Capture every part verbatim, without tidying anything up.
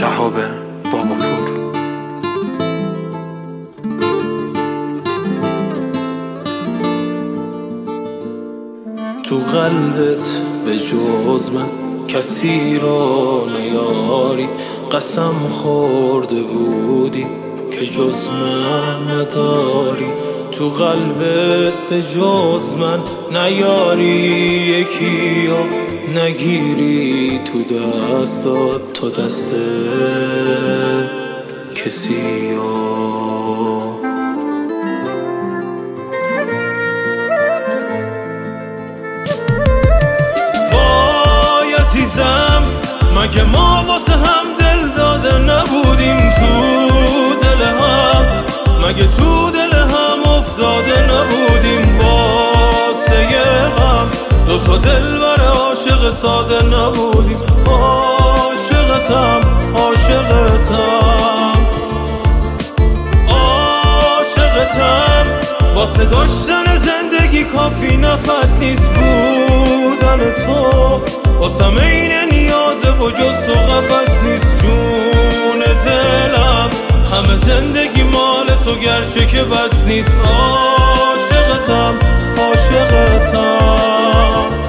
شهاب باباپور. تو قلبت به جز من کسی را نیاری، قسم خورده بودی که جز من نداری. تو قلبت به جز من نیاری یکی یا نگیری تو دستات تا دست کسی یا مگه ما واسه هم دل داده نبودیم تو دل هم؟ مگه تو دل هم افتاده نبودیم واسه غم؟ دوتا دل بر عاشق ساده نبودیم. عاشقتم عاشقتم عاشقتم واسه داشتن زندگی کافی نفس نیست بودن تو، واسم این نیازه و جز تو قفس نیست جون دلم. همه زندگی مال تو گرچه که بس نیست. عاشقتم عاشقتم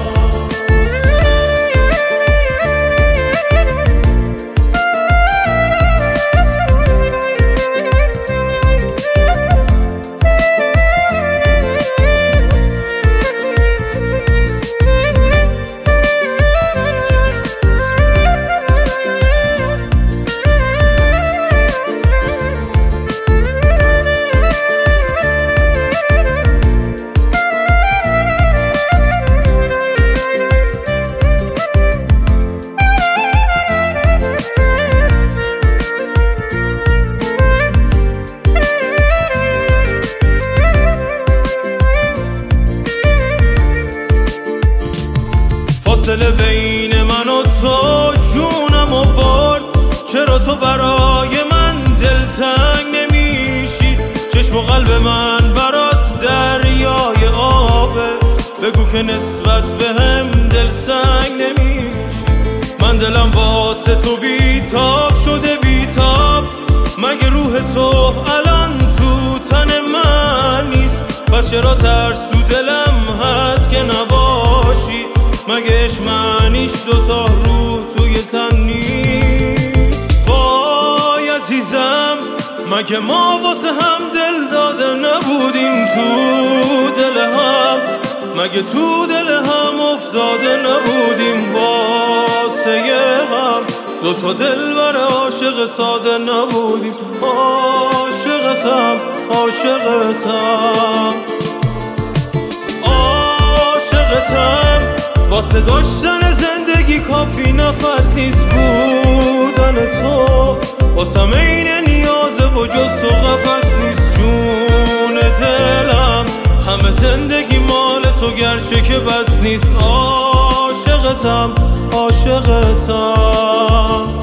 فاصله بین من و تو جونم و برد. چرا تو برای من دلتنگ نمیشی؟ چشم و قلب من برات دریای آبه، بگو که نسبت به هم دل سنگ نمیشی. من دلم واسه تو بیتاب شده بیتاب، مگه روح تو الان تو تن من نیست؟ پس چرا ترسو دلم هست که نباشی؟ مگه عشق معنیش دوتا روح توی تن نیست؟ وای عزیزم مگه ما واسه هم دل داده نبودیم تو دل هم؟ مگه تو دل هم افتاده نبودیم واسه غم؟ دوتا دل بر عاشق ساده نبودیم. عاشقتم عاشقتم عاشقتم واسه داشتن زندگی کافی نفس نیست بودن تو، واسم این نیازه و جز تو قفس نیست جون دلم. همه زندگی مال تو گرچه که بس نیست. عاشقتم عاشقتم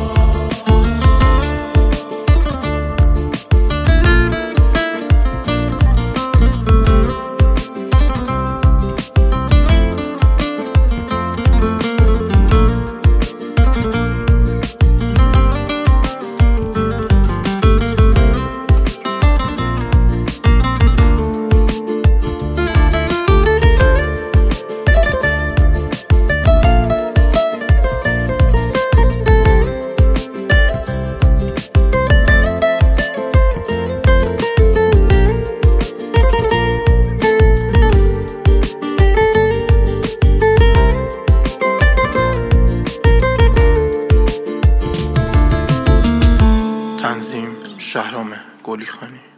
شهرام گلی خانی.